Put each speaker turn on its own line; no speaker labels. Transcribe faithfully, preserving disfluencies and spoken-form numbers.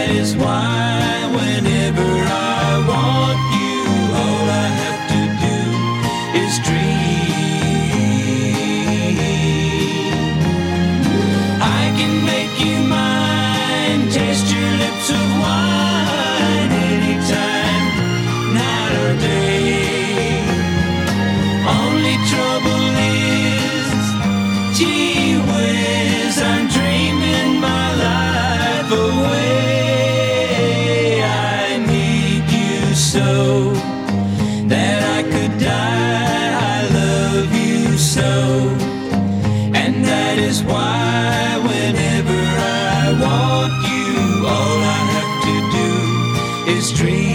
that is why whenever I want you, all I have to do is dream. I can make you mine, taste your lips of wine anytime, night or day. Only trouble is, gee whiz, I'm dreaming my life away. I need you so that I could die. I love you so, and that is why whenever I want you, all I have to do is dream.